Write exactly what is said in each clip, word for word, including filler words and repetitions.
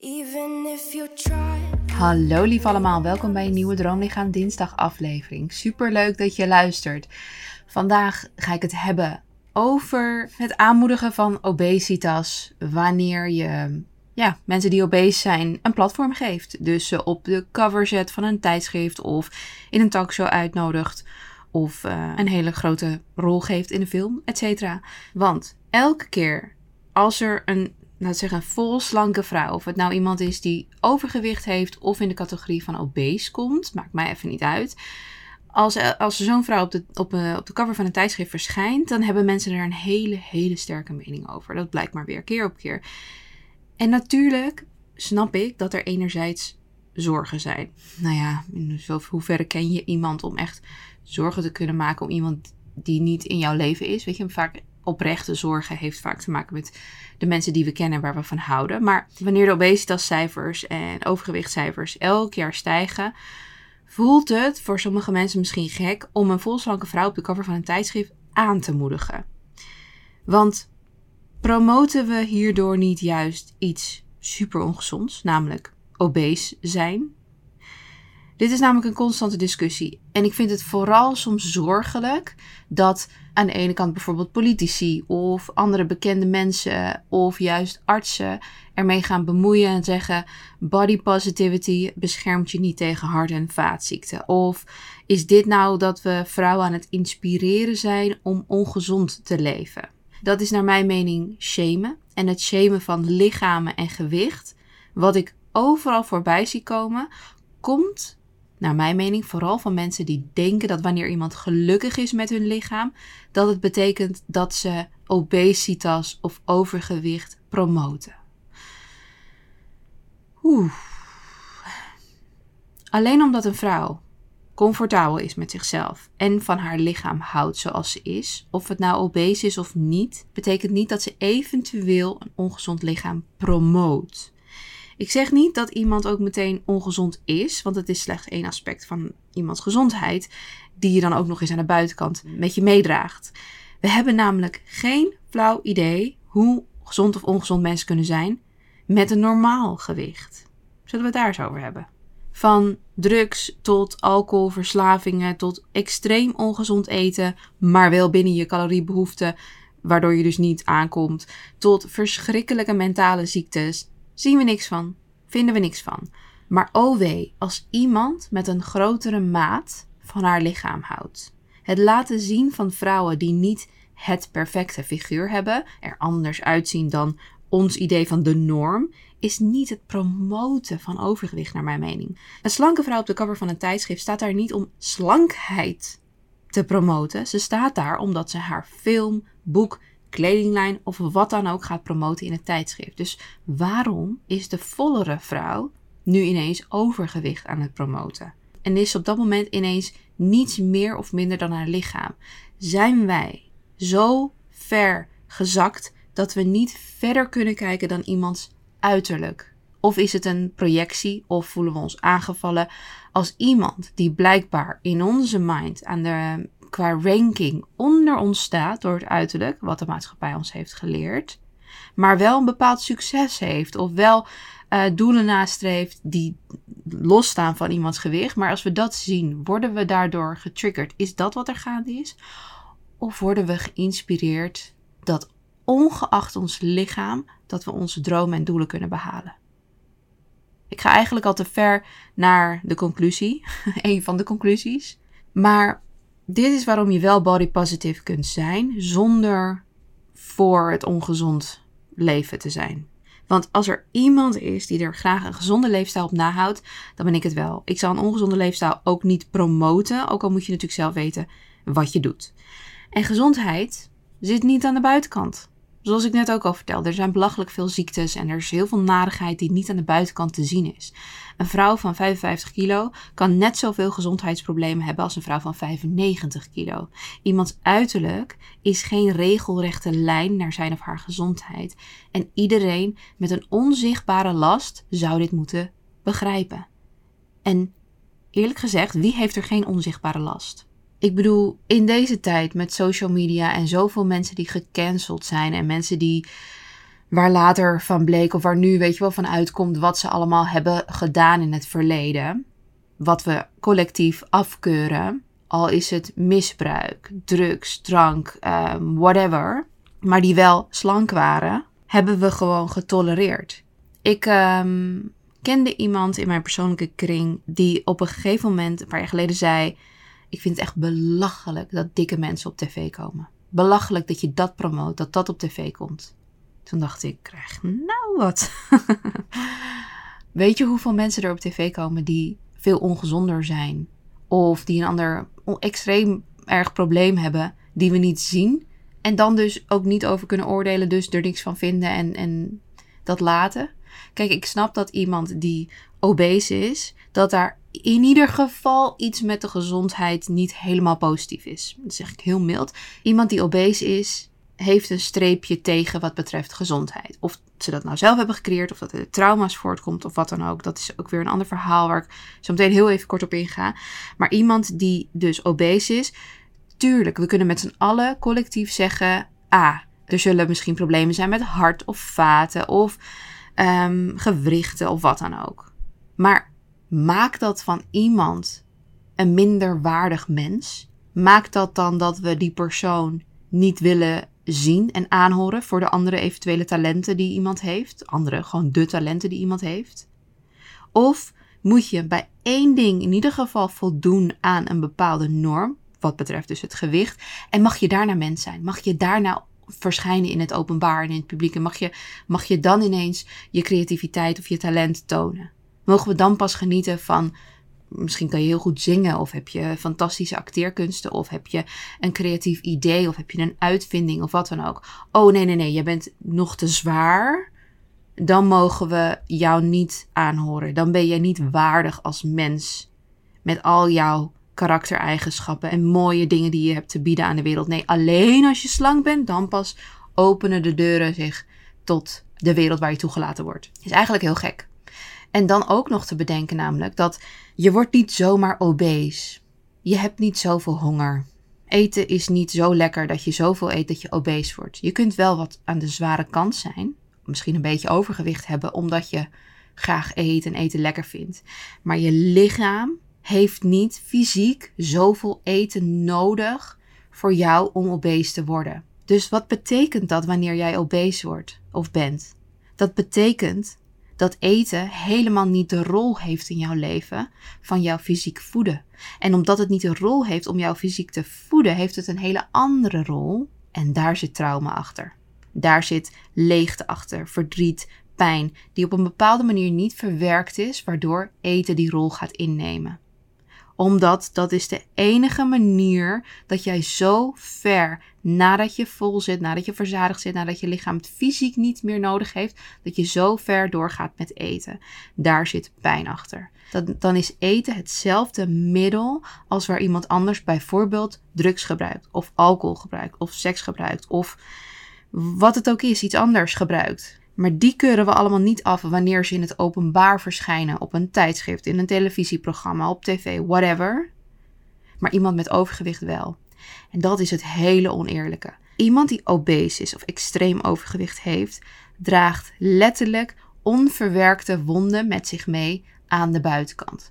Even if you try. Hallo lief allemaal, welkom bij een nieuwe Droomlichaam Dinsdag aflevering. Super leuk dat je luistert. Vandaag ga ik het hebben over het aanmoedigen van obesitas wanneer je ja, mensen die obese zijn een platform geeft. Dus ze op de cover zet van een tijdschrift of in een talkshow uitnodigt of uh, een hele grote rol geeft in een film, et cetera. Want elke keer als er een laat zeggen, een vol slanke vrouw, of het nou iemand is die overgewicht heeft of in de categorie van obese komt, maakt mij even niet uit. Als, als er zo'n vrouw op de, op, uh, op de cover van een tijdschrift verschijnt, dan hebben mensen er een hele, hele sterke mening over. Dat blijkt maar weer keer op keer. En natuurlijk snap ik dat er enerzijds zorgen zijn. Nou ja, in hoeverre ken je iemand om echt zorgen te kunnen maken om iemand die niet in jouw leven is? Weet je, vaak oprechte zorgen heeft vaak te maken met de mensen die we kennen waar we van houden. Maar wanneer de obesitascijfers en overgewichtcijfers elk jaar stijgen, voelt het voor sommige mensen misschien gek om een volslanke vrouw op de cover van een tijdschrift aan te moedigen. Want promoten we hierdoor niet juist iets super ongezonds, namelijk obese zijn? Dit is namelijk een constante discussie. En ik vind het vooral soms zorgelijk dat aan de ene kant bijvoorbeeld politici of andere bekende mensen of juist artsen ermee gaan bemoeien en zeggen body positivity beschermt je niet tegen hart- en vaatziekten. Of is dit nou dat we vrouwen aan het inspireren zijn om ongezond te leven? Dat is naar mijn mening shamen en het shamen van lichamen en gewicht, wat ik overal voorbij zie komen, komt naar mijn mening vooral van mensen die denken dat wanneer iemand gelukkig is met hun lichaam, dat het betekent dat ze obesitas of overgewicht promoten. Oeh. Alleen omdat een vrouw comfortabel is met zichzelf en van haar lichaam houdt zoals ze is, of het nou obese is of niet, betekent niet dat ze eventueel een ongezond lichaam promoot. Ik zeg niet dat iemand ook meteen ongezond is, want het is slechts één aspect van iemands gezondheid die je dan ook nog eens aan de buitenkant met je meedraagt. We hebben namelijk geen flauw idee hoe gezond of ongezond mensen kunnen zijn met een normaal gewicht. Zullen we het daar eens over hebben? Van drugs tot alcoholverslavingen tot extreem ongezond eten, maar wel binnen je caloriebehoeften, waardoor je dus niet aankomt, tot verschrikkelijke mentale ziektes. Zien we niks van, vinden we niks van. Maar oh wee, als iemand met een grotere maat van haar lichaam houdt. Het laten zien van vrouwen die niet het perfecte figuur hebben, er anders uitzien dan ons idee van de norm, is niet het promoten van overgewicht naar mijn mening. Een slanke vrouw op de cover van een tijdschrift staat daar niet om slankheid te promoten. Ze staat daar omdat ze haar film, boek, kledinglijn of wat dan ook gaat promoten in het tijdschrift. Dus waarom is de vollere vrouw nu ineens overgewicht aan het promoten? En is op dat moment ineens niets meer of minder dan haar lichaam? Zijn wij zo ver gezakt dat we niet verder kunnen kijken dan iemands uiterlijk? Of is het een projectie of voelen we ons aangevallen als iemand die blijkbaar in onze mind aan de qua ranking onder ons staat door het uiterlijk, wat de maatschappij ons heeft geleerd, maar wel een bepaald succes heeft of wel uh, doelen nastreeft die losstaan van iemands gewicht. Maar als we dat zien, worden we daardoor getriggerd? Is dat wat er gaande is? Of worden we geïnspireerd dat ongeacht ons lichaam, dat we onze dromen en doelen kunnen behalen? Ik ga eigenlijk al te ver naar de conclusie, een van de conclusies, maar dit is waarom je wel body positive kunt zijn zonder voor het ongezond leven te zijn. Want als er iemand is die er graag een gezonde leefstijl op nahoudt, dan ben ik het wel. Ik zal een ongezonde leefstijl ook niet promoten, ook al moet je natuurlijk zelf weten wat je doet. En gezondheid zit niet aan de buitenkant. Zoals ik net ook al vertelde, er zijn belachelijk veel ziektes en er is heel veel narigheid die niet aan de buitenkant te zien is. Een vrouw van vijfenvijftig kilo kan net zoveel gezondheidsproblemen hebben als een vrouw van vijfennegentig kilo. Iemands uiterlijk is geen regelrechte lijn naar zijn of haar gezondheid. En iedereen met een onzichtbare last zou dit moeten begrijpen. En eerlijk gezegd, wie heeft er geen onzichtbare last? Ik bedoel, in deze tijd met social media en zoveel mensen die gecanceld zijn en mensen die waar later van bleek, of waar nu weet je wel van uitkomt, wat ze allemaal hebben gedaan in het verleden. Wat we collectief afkeuren. Al is het misbruik, drugs, drank, um, whatever. Maar die wel slank waren, hebben we gewoon getolereerd. Ik um, kende iemand in mijn persoonlijke kring die op een gegeven moment, een paar jaar geleden, zei: ik vind het echt belachelijk dat dikke mensen op tv komen. Belachelijk dat je dat promoot, dat dat op tv komt. Toen dacht ik, krijg nou wat. Weet je hoeveel mensen er op tv komen die veel ongezonder zijn? Of die een ander extreem erg probleem hebben die we niet zien. En dan dus ook niet over kunnen oordelen, dus er niks van vinden en, en dat laten. Kijk, ik snap dat iemand die obese is, dat daar in ieder geval iets met de gezondheid niet helemaal positief is. Dat zeg ik heel mild. Iemand die obese is, heeft een streepje tegen wat betreft gezondheid. Of ze dat nou zelf hebben gecreëerd, of dat er trauma's voortkomt, of wat dan ook. Dat is ook weer een ander verhaal waar ik zo meteen heel even kort op inga. Maar iemand die dus obese is, tuurlijk, we kunnen met z'n allen collectief zeggen, ah, er zullen misschien problemen zijn met hart of vaten of um, gewrichten of wat dan ook. Maar maakt dat van iemand een minder waardig mens? Maakt dat dan dat we die persoon niet willen zien en aanhoren voor de andere eventuele talenten die iemand heeft? Andere, gewoon de talenten die iemand heeft? Of moet je bij één ding in ieder geval voldoen aan een bepaalde norm, wat betreft dus het gewicht, en mag je daarna mens zijn? Mag je daarna verschijnen in het openbaar en in het publiek? En mag je, mag je dan ineens je creativiteit of je talent tonen? Mogen we dan pas genieten van, misschien kan je heel goed zingen, of heb je fantastische acteerkunsten, of heb je een creatief idee, of heb je een uitvinding, of wat dan ook. Oh nee, nee, nee, je bent nog te zwaar. Dan mogen we jou niet aanhoren. Dan ben jij niet waardig als mens met al jouw karaktereigenschappen en mooie dingen die je hebt te bieden aan de wereld. Nee, alleen als je slank bent, dan pas openen de deuren zich tot de wereld waar je toegelaten wordt. Is eigenlijk heel gek. En dan ook nog te bedenken namelijk dat je wordt niet zomaar obese. Je hebt niet zoveel honger. Eten is niet zo lekker dat je zoveel eet dat je obese wordt. Je kunt wel wat aan de zware kant zijn. Misschien een beetje overgewicht hebben omdat je graag eet en eten lekker vindt. Maar je lichaam heeft niet fysiek zoveel eten nodig voor jou om obese te worden. Dus wat betekent dat wanneer jij obese wordt of bent? Dat betekent dat eten helemaal niet de rol heeft in jouw leven van jouw fysiek voeden. En omdat het niet de rol heeft om jouw fysiek te voeden, heeft het een hele andere rol. En daar zit trauma achter. Daar zit leegte achter, verdriet, pijn, die op een bepaalde manier niet verwerkt is, waardoor eten die rol gaat innemen. Omdat dat is de enige manier dat jij zo ver, nadat je vol zit, nadat je verzadigd zit, nadat je lichaam het fysiek niet meer nodig heeft, dat je zo ver doorgaat met eten. Daar zit pijn achter. Dat, dan is eten hetzelfde middel als waar iemand anders bijvoorbeeld drugs gebruikt, of alcohol gebruikt, of seks gebruikt, of wat het ook is, iets anders gebruikt. Maar die keuren we allemaal niet af wanneer ze in het openbaar verschijnen, op een tijdschrift, in een televisieprogramma, op tv, whatever. Maar iemand met overgewicht wel. En dat is het hele oneerlijke. Iemand die obese is of extreem overgewicht heeft, draagt letterlijk onverwerkte wonden met zich mee aan de buitenkant.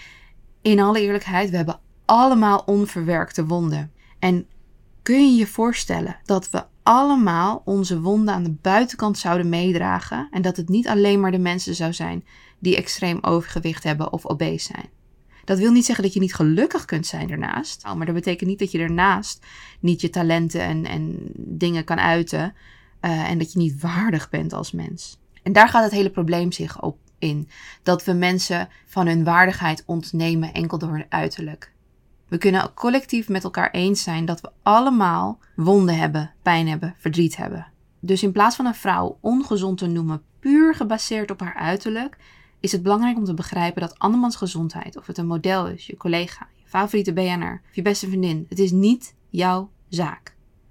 In alle eerlijkheid, we hebben allemaal onverwerkte wonden. En kun je je voorstellen dat we allemaal onze wonden aan de buitenkant zouden meedragen en dat het niet alleen maar de mensen zou zijn die extreem overgewicht hebben of obese zijn? Dat wil niet zeggen dat je niet gelukkig kunt zijn daarnaast, oh, maar dat betekent niet dat je daarnaast niet je talenten en, en dingen kan uiten uh, en dat je niet waardig bent als mens. En daar gaat het hele probleem zich op in, dat we mensen van hun waardigheid ontnemen enkel door hun uiterlijk. We kunnen collectief met elkaar eens zijn dat we allemaal wonden hebben, pijn hebben, verdriet hebben. Dus in plaats van een vrouw ongezond te noemen, puur gebaseerd op haar uiterlijk, is het belangrijk om te begrijpen dat andermans gezondheid, of het een model is, je collega, je favoriete B N R, of je beste vriendin, het is niet jouw zaak.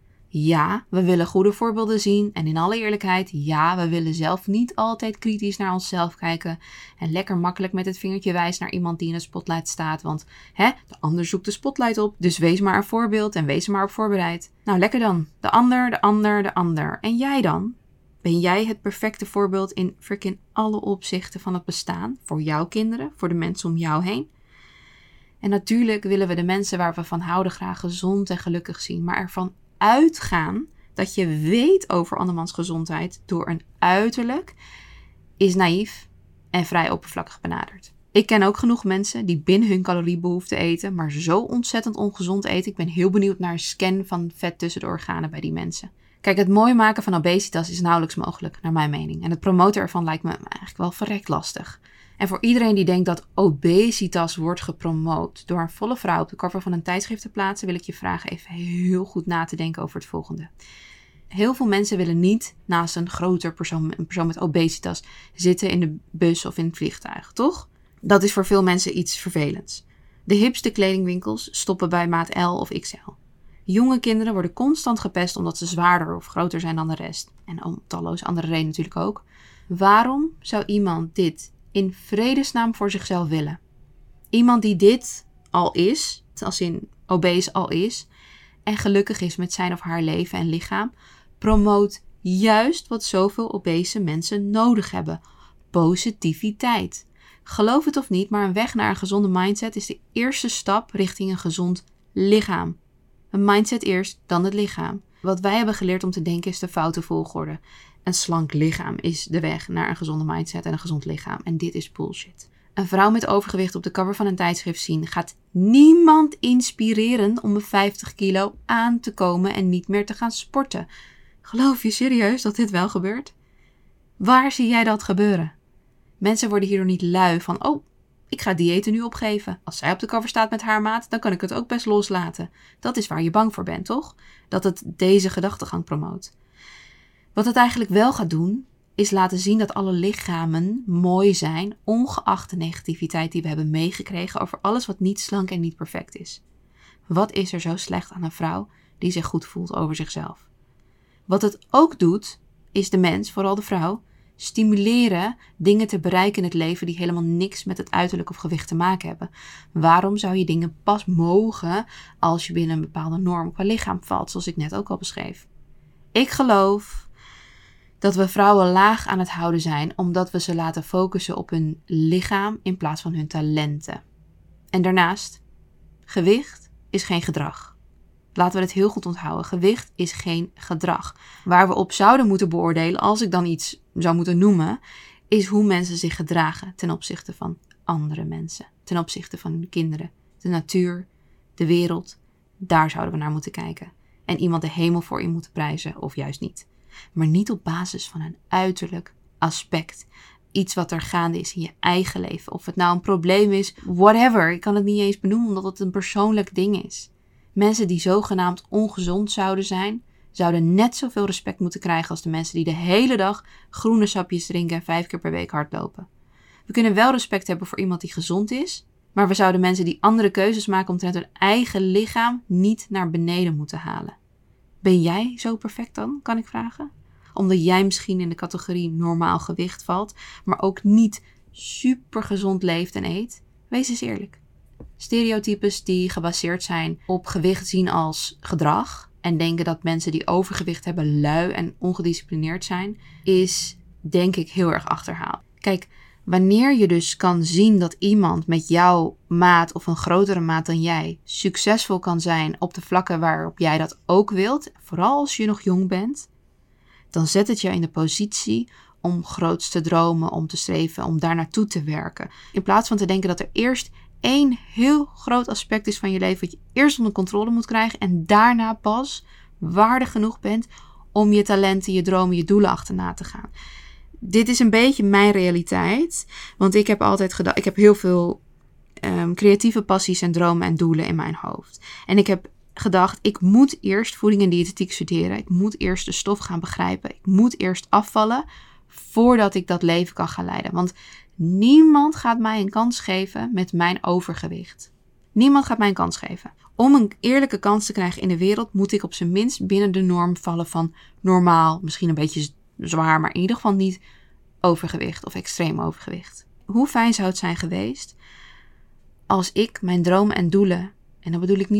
Ja, we willen goede voorbeelden zien en in alle eerlijkheid, ja, we willen zelf niet altijd kritisch naar onszelf kijken en lekker makkelijk met het vingertje wijzen naar iemand die in de spotlight staat, want hè, de ander zoekt de spotlight op, dus wees maar een voorbeeld en wees er maar op voorbereid. Nou, lekker dan. De ander, de ander, de ander. En jij dan? Ben jij het perfecte voorbeeld in freaking alle opzichten van het bestaan? Voor jouw kinderen, voor de mensen om jou heen? En natuurlijk willen we de mensen waar we van houden graag gezond en gelukkig zien. Maar ervan uitgaan dat je weet over andermans gezondheid door een uiterlijk is naïef en vrij oppervlakkig benaderd. Ik ken ook genoeg mensen die binnen hun caloriebehoefte eten, maar zo ontzettend ongezond eten. Ik ben heel benieuwd naar een scan van vet tussen de organen bij die mensen. Kijk, het mooi maken van obesitas is nauwelijks mogelijk, naar mijn mening. En het promoten ervan lijkt me eigenlijk wel verrekt lastig. En voor iedereen die denkt dat obesitas wordt gepromoot door een volle vrouw op de cover van een tijdschrift te plaatsen, wil ik je vragen even heel goed na te denken over het volgende. Heel veel mensen willen niet naast een groter persoon, een persoon met obesitas, zitten in de bus of in het vliegtuig, toch? Dat is voor veel mensen iets vervelends. De hipste kledingwinkels stoppen bij maat L of X L. Jonge kinderen worden constant gepest omdat ze zwaarder of groter zijn dan de rest. En om talloze andere redenen natuurlijk ook. Waarom zou iemand dit in vredesnaam voor zichzelf willen? Iemand die dit al is, als in obese al is, en gelukkig is met zijn of haar leven en lichaam, promoot juist wat zoveel obese mensen nodig hebben. Positiviteit. Geloof het of niet, maar een weg naar een gezonde mindset is de eerste stap richting een gezond lichaam. Een mindset eerst, dan het lichaam. Wat wij hebben geleerd om te denken is de foute volgorde. Een slank lichaam is de weg naar een gezonde mindset en een gezond lichaam. En dit is bullshit. Een vrouw met overgewicht op de cover van een tijdschrift zien gaat niemand inspireren om een vijftig kilo aan te komen en niet meer te gaan sporten. Geloof je serieus dat dit wel gebeurt? Waar zie jij dat gebeuren? Mensen worden hierdoor niet lui van, oh, ik ga diëten nu opgeven. Als zij op de cover staat met haar maat, dan kan ik het ook best loslaten. Dat is waar je bang voor bent, toch? Dat het deze gedachtegang promoot. Wat het eigenlijk wel gaat doen, is laten zien dat alle lichamen mooi zijn, ongeacht de negativiteit die we hebben meegekregen over alles wat niet slank en niet perfect is. Wat is er zo slecht aan een vrouw die zich goed voelt over zichzelf? Wat het ook doet, is de mens, vooral de vrouw, stimuleren dingen te bereiken in het leven die helemaal niks met het uiterlijk of gewicht te maken hebben. Waarom zou je dingen pas mogen als je binnen een bepaalde norm qua lichaam valt, zoals ik net ook al beschreef? Ik geloof dat we vrouwen laag aan het houden zijn omdat we ze laten focussen op hun lichaam in plaats van hun talenten. En daarnaast, gewicht is geen gedrag. Laten we het heel goed onthouden. Gewicht is geen gedrag. Waar we op zouden moeten beoordelen, als ik dan iets zou moeten noemen, is hoe mensen zich gedragen ten opzichte van andere mensen. Ten opzichte van hun kinderen, de natuur, de wereld. Daar zouden we naar moeten kijken. En iemand de hemel voor in moeten prijzen, of juist niet. Maar niet op basis van een uiterlijk aspect. Iets wat er gaande is in je eigen leven. Of het nou een probleem is, whatever. Ik kan het niet eens benoemen, omdat het een persoonlijk ding is. Mensen die zogenaamd ongezond zouden zijn, zouden net zoveel respect moeten krijgen als de mensen die de hele dag groene sapjes drinken en vijf keer per week hardlopen. We kunnen wel respect hebben voor iemand die gezond is, maar we zouden mensen die andere keuzes maken omtrent hun eigen lichaam niet naar beneden moeten halen. Ben jij zo perfect dan, kan ik vragen? Omdat jij misschien in de categorie normaal gewicht valt, maar ook niet super gezond leeft en eet? Wees eens eerlijk. Stereotypes die gebaseerd zijn op gewicht zien als gedrag en denken dat mensen die overgewicht hebben lui en ongedisciplineerd zijn, is denk ik heel erg achterhaald. Kijk, wanneer je dus kan zien dat iemand met jouw maat of een grotere maat dan jij succesvol kan zijn op de vlakken waarop jij dat ook wilt, vooral als je nog jong bent, dan zet het je in de positie om groots te dromen, om te streven, om daar naartoe te werken. In plaats van te denken dat er eerst één heel groot aspect is van je leven wat je eerst onder controle moet krijgen en daarna pas waardig genoeg bent om je talenten, je dromen, je doelen achterna te gaan. Dit is een beetje mijn realiteit, want ik heb altijd gedacht, ik heb heel veel um, creatieve passies en dromen en doelen in mijn hoofd. En ik heb gedacht, ik moet eerst voeding en diëtetiek studeren, ik moet eerst de stof gaan begrijpen, ik moet eerst afvallen voordat ik dat leven kan gaan leiden. Want niemand gaat mij een kans geven met mijn overgewicht. Niemand gaat mij een kans geven. Om een eerlijke kans te krijgen in de wereld moet ik op zijn minst binnen de norm vallen van normaal, misschien een beetje zwaar, maar in ieder geval niet overgewicht of extreem overgewicht. Hoe fijn zou het zijn geweest als ik mijn dromen en doelen, en dan bedoel ik niet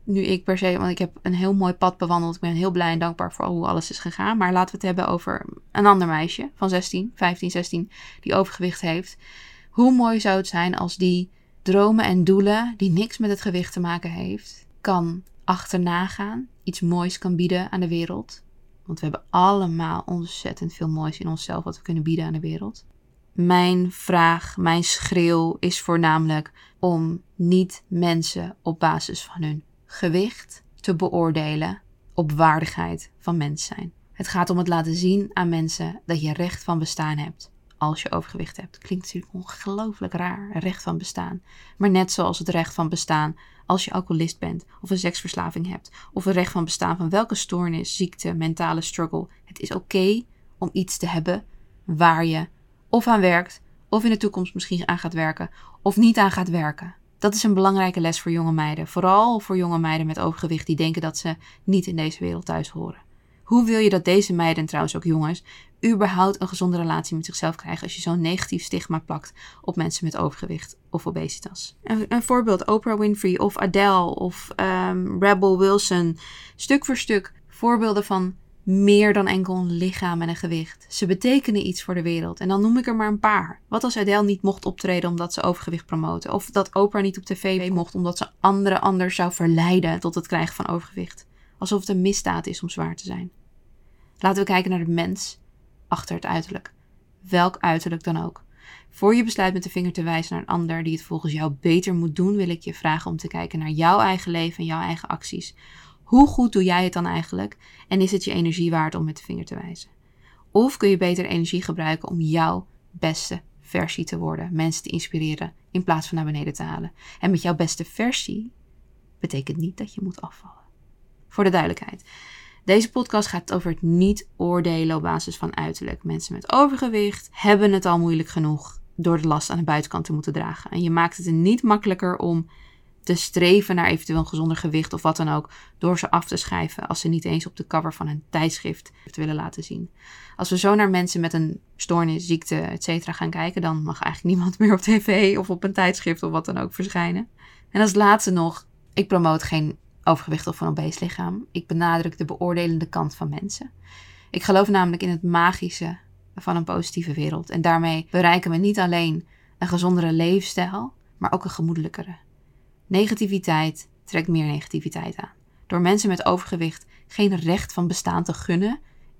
nu ik per se, want ik heb een heel mooi pad bewandeld. Ik ben heel blij en dankbaar voor hoe alles is gegaan. Maar laten we het hebben over een ander meisje van zestien, vijftien, zestien, die overgewicht heeft. Hoe mooi zou het zijn als die dromen en doelen, die niks met het gewicht te maken heeft, kan achterna gaan. Iets moois kan bieden aan de wereld. Want we hebben allemaal ontzettend veel moois in onszelf wat we kunnen bieden aan de wereld. Mijn vraag, mijn schreeuw is voornamelijk om niet mensen op basis van hun gewicht te beoordelen op waardigheid van mens zijn. Het gaat om het laten zien aan mensen dat je recht van bestaan hebt als je overgewicht hebt. Klinkt natuurlijk ongelooflijk raar, recht van bestaan. Maar net zoals het recht van bestaan als je alcoholist bent of een seksverslaving hebt of het recht van bestaan van welke stoornis, ziekte, mentale struggle. Het is oké okay om iets te hebben waar je of aan werkt of in de toekomst misschien aan gaat werken of niet aan gaat werken. Dat is een belangrijke les voor jonge meiden. Vooral voor jonge meiden met overgewicht die denken dat ze niet in deze wereld thuis horen. Hoe wil je dat deze meiden, en trouwens ook jongens, überhaupt een gezonde relatie met zichzelf krijgen als je zo'n negatief stigma plakt op mensen met overgewicht of obesitas? Een, een voorbeeld, Oprah Winfrey of Adele of um, Rebel Wilson. Stuk voor stuk voorbeelden van meer dan enkel een lichaam en een gewicht. Ze betekenen iets voor de wereld. En dan noem ik er maar een paar. Wat als Adele niet mocht optreden omdat ze overgewicht promoten? Of dat Oprah niet op tv mocht omdat ze anderen anders zou verleiden tot het krijgen van overgewicht? Alsof het een misdaad is om zwaar te zijn. Laten we kijken naar de mens achter het uiterlijk. Welk uiterlijk dan ook. Voor je besluit met de vinger te wijzen naar een ander die het volgens jou beter moet doen, wil ik je vragen om te kijken naar jouw eigen leven en jouw eigen acties. Hoe goed doe jij het dan eigenlijk? En is het je energie waard om met de vinger te wijzen? Of kun je beter energie gebruiken om jouw beste versie te worden, mensen te inspireren in plaats van naar beneden te halen? En met jouw beste versie betekent niet dat je moet afvallen. Voor de duidelijkheid. Deze podcast gaat over het niet oordelen op basis van uiterlijk. Mensen met overgewicht hebben het al moeilijk genoeg door de last aan de buitenkant te moeten dragen. En je maakt het er niet makkelijker om te streven naar eventueel een gezonder gewicht of wat dan ook, door ze af te schrijven als ze niet eens op de cover van een tijdschrift te willen laten zien. Als we zo naar mensen met een stoornis, ziekte, et cetera gaan kijken, dan mag eigenlijk niemand meer op tv of op een tijdschrift of wat dan ook verschijnen. En als laatste nog, ik promoot geen overgewicht of een obese lichaam. Ik benadruk de beoordelende kant van mensen. Ik geloof namelijk in het magische van een positieve wereld. En daarmee bereiken we niet alleen een gezondere leefstijl, maar ook een gemoedelijkere. Negativiteit trekt meer negativiteit aan. Door mensen met overgewicht geen recht van bestaan te gunnen,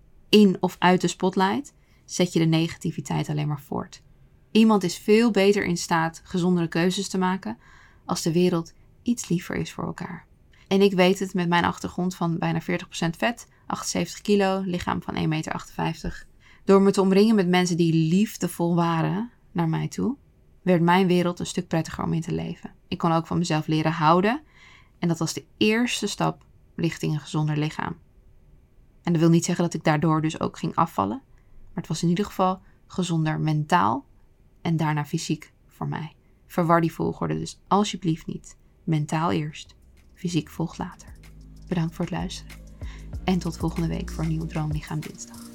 in of uit de spotlight, zet je de negativiteit alleen maar voort. Iemand is veel beter in staat gezondere keuzes te maken als de wereld iets liever is voor elkaar. En ik weet het met mijn achtergrond van bijna veertig procent vet, achtenzeventig kilo, lichaam van één komma achtenvijftig meter. Door me te omringen met mensen die liefdevol waren naar mij toe, werd mijn wereld een stuk prettiger om in te leven. Ik kon ook van mezelf leren houden en dat was de eerste stap richting een gezonder lichaam. En dat wil niet zeggen dat ik daardoor dus ook ging afvallen, maar het was in ieder geval gezonder mentaal en daarna fysiek voor mij. Verwar die volgorde dus alsjeblieft niet. Mentaal eerst, fysiek volgt later. Bedankt voor het luisteren en tot volgende week voor een nieuwe Droomlichaam Dinsdag.